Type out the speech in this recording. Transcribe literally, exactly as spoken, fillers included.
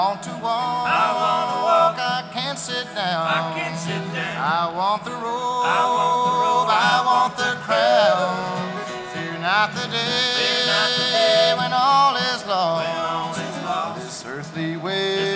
want to walk, I wanna walk, I can't sit down. I can't sit down. I want the robe, I want the robe, I want the crown. Fear not the day, Fear not the day when all is when lost. all is lost. This earthly way